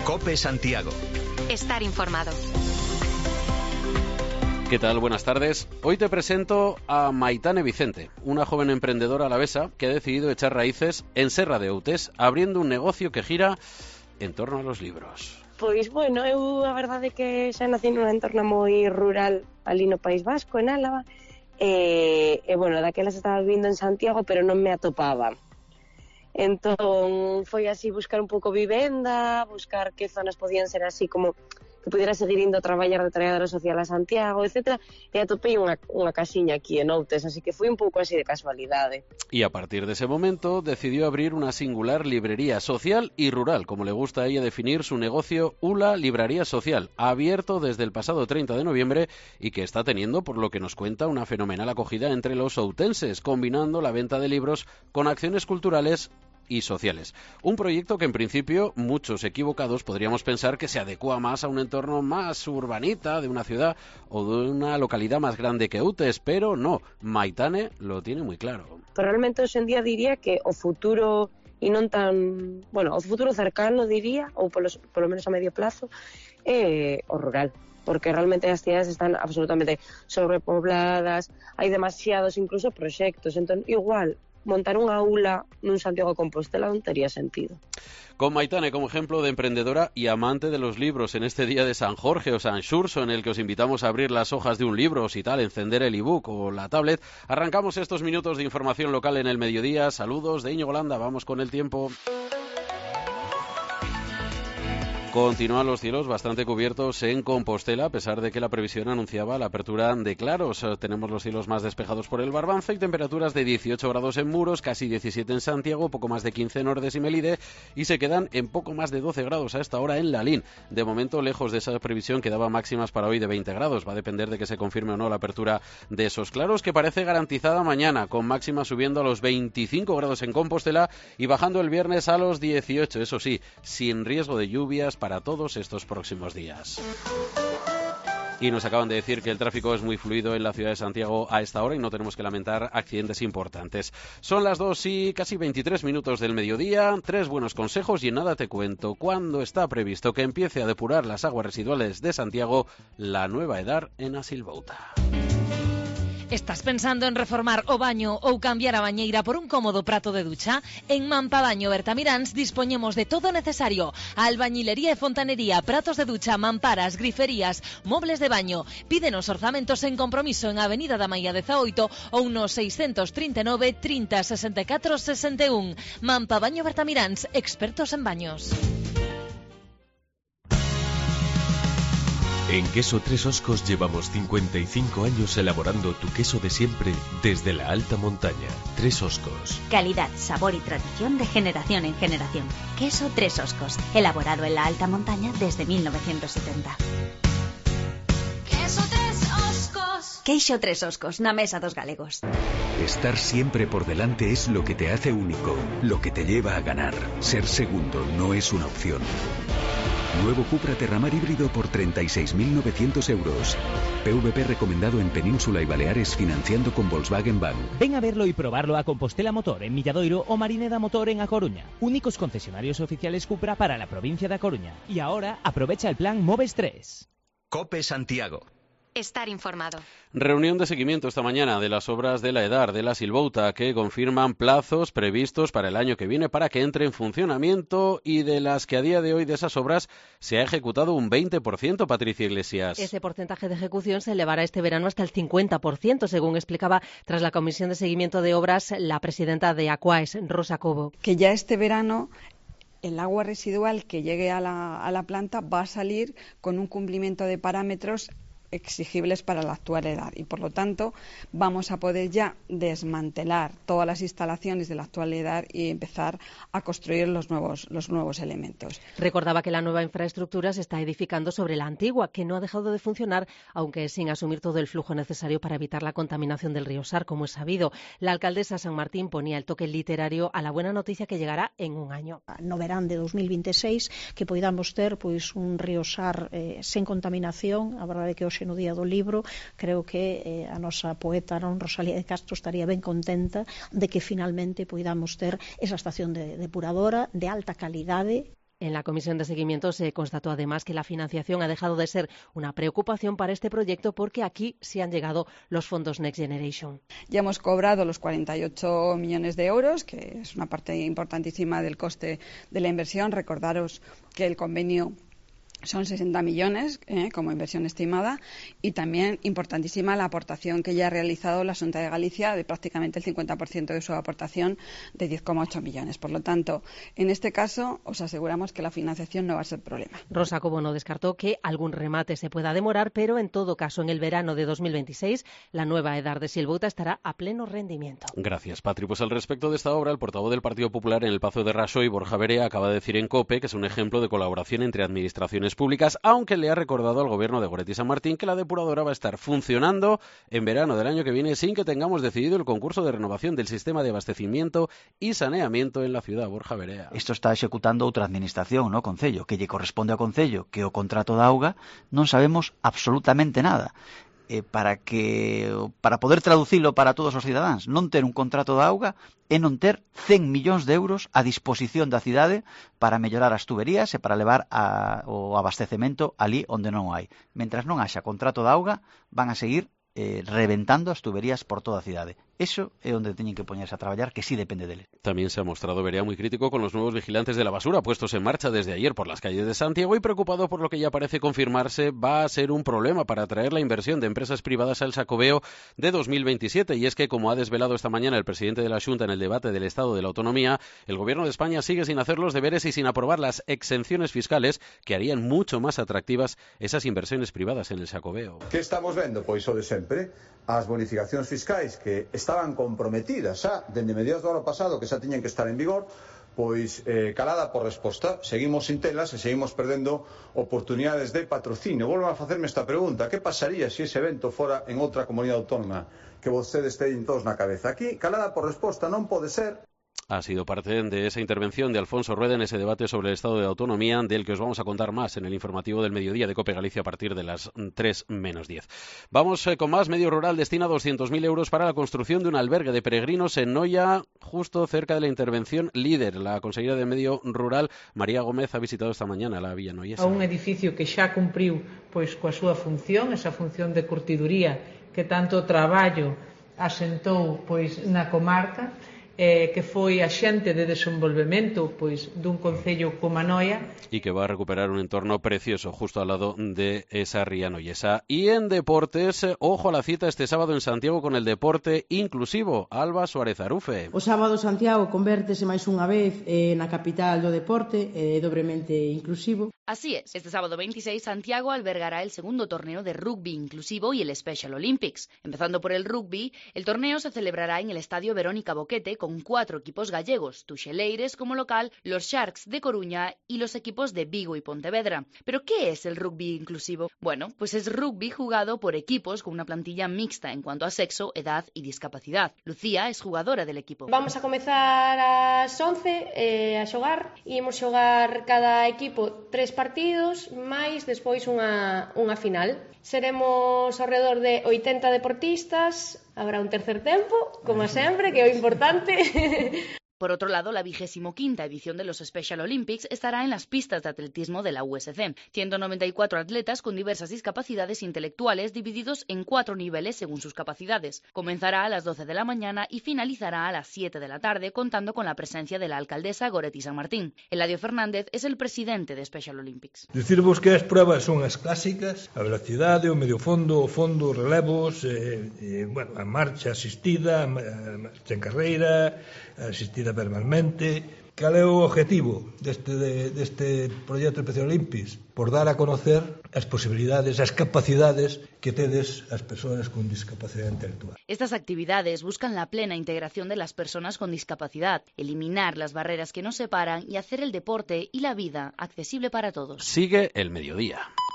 COPE Santiago. Estar informado. ¿Qué tal? Buenas tardes. Hoy te presento a Maitane Vicente, una joven emprendedora alavesa que ha decidido echar raíces en Serra de Outes, abriendo un negocio que gira en torno a los libros. Pois, bueno, eu a verdade é que xa nací nun entorno moi rural ali no País Vasco, en Álava, bueno, daquelas estaba vivindo en Santiago, pero non me atopaba. Entón, foi así buscar un pouco vivenda, buscar que zonas podían ser así como que pudiera seguir indo a traballar de traballadora social a Santiago, etc. E atopei unha casiña aquí en Outes, así que foi un pouco así de casualidade. Y a partir de ese momento decidió abrir una singular librería social y rural, como le gusta a ella definir su negocio, Ula Librería Social, abierto desde el pasado 30 de noviembre y que está teniendo, por lo que nos cuenta, una fenomenal acogida entre los outenses, combinando la venta de libros con acciones culturales y sociales. Un proyecto que en principio muchos equivocados podríamos pensar que se adecua más a un entorno más urbanita de una ciudad o de una localidad más grande que Outes, pero no, Maitane lo tiene muy claro. Pero realmente hoxe en día diría que o futuro e non tan, bueno, o futuro cercano diría, ou polo menos a medio plazo, é o rural, porque realmente as cidades están absolutamente sobrepobladas, hai demasiados incluso proxectos, entón igual montar unha aula nun Santiago de Compostela non tería sentido. Con Maitane como ejemplo de emprendedora y amante de los libros en este día de San Jorge o San Xurxo, en el que os invitamos a abrir las hojas de un libro o si tal, encender el ebook o la tablet, arrancamos estos minutos de información local en el mediodía. Saludos de Íñigo Landa, vamos con el tiempo. Continúan los cielos bastante cubiertos en Compostela, a pesar de que la previsión anunciaba la apertura de claros. Tenemos los cielos más despejados por el Barbanza y temperaturas de 18 grados en Muros, casi 17 en Santiago, poco más de 15 en Ordes y Melide, y se quedan en poco más de 12 grados a esta hora en Lalín. De momento, lejos de esa previsión que daba máximas para hoy de 20 grados. Va a depender de que se confirme o no la apertura de esos claros, que parece garantizada mañana, con máximas subiendo a los 25 grados en Compostela y bajando el viernes a los 18, eso sí, sin riesgo de lluvias para todos estos próximos días. Y nos acaban de decir que el tráfico es muy fluido en la ciudad de Santiago a esta hora y no tenemos que lamentar accidentes importantes. Son las 2 y casi 23 minutos del mediodía, 3 buenos consejos y en nada te cuento cuándo está previsto que empiece a depurar las aguas residuales de Santiago la nueva EDAR en Asilbouta. Estás pensando en reformar o baño ou cambiar a bañeira por un cómodo prato de ducha? En Mampabaño Bertamiráns dispoñemos de todo o necesario: albañilería e fontanería, pratos de ducha, mamparas, griferías, mobles de baño. Pídenos orzamentos en compromiso en Avenida da Maia 18 ou no 639 30 64 61. Mampabaño Bertamiráns, expertos en baños. En Queso Tres Oscos llevamos 55 años elaborando tu queso de siempre desde la alta montaña. Tres Oscos. Calidad, sabor y tradición de generación en generación. Queso Tres Oscos, elaborado en la alta montaña desde 1970. Queso Tres Oscos. Queixo Tres Oscos, na mesa dos galegos. Estar siempre por delante es lo que te hace único, lo que te lleva a ganar. Ser segundo no es una opción. Nuevo Cupra Terramar híbrido por 36.900 euros. PVP recomendado en Península y Baleares financiando con Volkswagen Bank. Ven a verlo y probarlo a Compostela Motor en Milladoiro o Marineda Motor en A Coruña. Únicos concesionarios oficiales Cupra para la provincia de A Coruña. Y ahora aprovecha el plan Moves 3. COPE Santiago. Estar informado. Reunión de seguimiento esta mañana de las obras de la EDAR de la Asilbouta que confirman plazos previstos para el año que viene para que entre en funcionamiento y de las que a día de hoy de esas obras se ha ejecutado un 20%, Patricia Iglesias. Ese porcentaje de ejecución se elevará este verano hasta el 50%, según explicaba tras la Comisión de Seguimiento de Obras la presidenta de Aquaes, Rosa Cobo. Que ya este verano el agua residual que llegue a la planta va a salir con un cumplimiento de parámetros exigibles para la actual edad y por lo tanto vamos a poder ya desmantelar todas las instalaciones de la actual edad y empezar a construir los nuevos elementos. Recordaba que la nueva infraestructura se está edificando sobre la antigua, que no ha dejado de funcionar, aunque sin asumir todo el flujo necesario para evitar la contaminación del río Sar, como es sabido. La alcaldesa San Martín ponía el toque literario a la buena noticia que llegará en un año. No verán de 2026 que podamos ter un río Sar sen contaminación. A verdade é que hoxe no día do libro creo que a nosa poeta Rosalía de Castro estaría ben contenta de que finalmente podamos ter esa estación depuradora de alta calidade. En la comisión de seguimiento se constató además que la financiación ha dejado de ser una preocupación para este proyecto porque aquí sí han llegado los fondos Next Generation. Ya hemos cobrado los 48 millones de euros, que es una parte importantísima del coste de la inversión. Recordaros que el convenio son 60 millones como inversión estimada, y también importantísima la aportación que ya ha realizado la Xunta de Galicia, de prácticamente el 50% de su aportación, de 10,8 millones. Por lo tanto, en este caso os aseguramos que la financiación no va a ser problema. Rosa Cobo no descartó que algún remate se pueda demorar, pero en todo caso en el verano de 2026 la nueva Edar de Silbouta estará a pleno rendimiento. Gracias, Patri. Pues al respecto de esta obra, el portavoz del Partido Popular en el Pazo de Raxoi, Borja Verea, acaba de decir en COPE que es un ejemplo de colaboración entre administraciones públicas, aunque le ha recordado al gobierno de Goretti San Martín que la depuradora va a estar funcionando en verano del año que viene sin que tengamos decidido el concurso de renovación del sistema de abastecimiento y saneamiento en la ciudad. Borja Verea. Isto está executando outra administración, no Concello, que lle corresponde ao Concello, que o contrato da auga non sabemos absolutamente nada. Para poder traducilo para todos os cidadáns, non ter un contrato da auga é non ter 100 millóns de euros a disposición da cidade para mellorar as tuberías e para levar o abastecemento ali onde non hai. Mentras non haxa contrato da auga, van a seguir reventando as tuberías por toda a cidade. Eso é onde teñen que poñerse a traballar, que sí depende deles. También se ha mostrado Verea muy crítico con los nuevos vigilantes de la basura puestos en marcha desde ayer por las calles de Santiago y preocupado por lo que ya parece confirmarse va a ser un problema para atraer la inversión de empresas privadas al Xacobeo de 2027. Y es que, como ha desvelado esta mañana el presidente de la Xunta en el debate del Estado de la Autonomía, el Gobierno de España sigue sin hacer los deberes y sin aprobar las exenciones fiscales que harían mucho más atractivas esas inversiones privadas en el Xacobeo. ¿Qué estamos vendo? Pois o de sempre, as bonificacións fiscais que estaban comprometidas xa dende mediados do ano pasado, que xa tiñan que estar en vigor, pois calada por resposta, seguimos sin telas e seguimos perdendo oportunidades de patrocinio. Volvo a facerme esta pregunta: que pasaría se ese evento fora en outra comunidade autónoma que vostedes teñen todos na cabeza? Aquí, calada por resposta non pode ser. Ha sido parte de esa intervención de Alfonso Rueda en ese debate sobre el Estado de Autonomía, del que os vamos a contar más en el informativo del mediodía de COPE Galicia a partir de las 3 menos 10. Vamos con más. Medio Rural destina 200.000 euros para la construcción de un albergue de peregrinos en Noia, justo cerca de la intervención líder. La consejera de Medio Rural, María Gómez, ha visitado esta mañana la Villa Noiesa. A un edificio que xa cumpriu pois coa súa función, esa función de curtiduría que tanto traballo asentou pois na comarca, que foi axente de desenvolvemento pois dun concello como a Noia. Y que va a recuperar un entorno precioso justo al lado de esa ría noiesa. Y en deportes, ojo a la cita este sábado en Santiago con el deporte inclusivo. Alba Suárez Arufe. O sábado Santiago convértese máis unha vez na capital do deporte, dobremente inclusivo. Así es, este sábado 26 Santiago albergará el segundo torneo de rugby inclusivo y el Special Olympics. Empezando por el rugby, el torneo se celebrará en el Estadio Verónica Boquete con 4 equipos gallegos, Tuxeleiras como local, los Sharks de Coruña y los equipos de Vigo y Pontevedra. ¿Pero qué es el rugby inclusivo? Bueno, pues es rugby jugado por equipos con una plantilla mixta en cuanto a sexo, edad y discapacidad. Lucía es jugadora del equipo. Vamos a comezar ás 11 a xogar. Imos xogar cada equipo 3 partidos, máis despois unha final. Seremos alrededor de 80 deportistas, habrá un tercer tempo, como sempre, que é o importante. Por otro lado, la 25ª edición de los Special Olympics estará en las pistas de atletismo de la USC. 194 atletas con diversas discapacidades intelectuales divididos en 4 niveles según sus capacidades. Comenzará a las 12 de la mañana y finalizará a las 7 de la tarde, contando con la presencia de la alcaldesa Goretti San Martín. Eladio Fernández es el presidente de Special Olympics. Dicirvos que as pruebas son as clásicas, a velocidade, o medio fondo, o fondo, os relevos, a marcha asistida, a marcha en carreira, asistida verbalmente. Cal é o objetivo deste proxecto Special Olympics? Por dar a conocer as posibilidades, as capacidades que tedes as persoas con discapacidade intelectual. Estas actividades buscan la plena integración de las personas con discapacidad, eliminar las barreras que nos separan y hacer el deporte y la vida accesible para todos. Sigue el mediodía.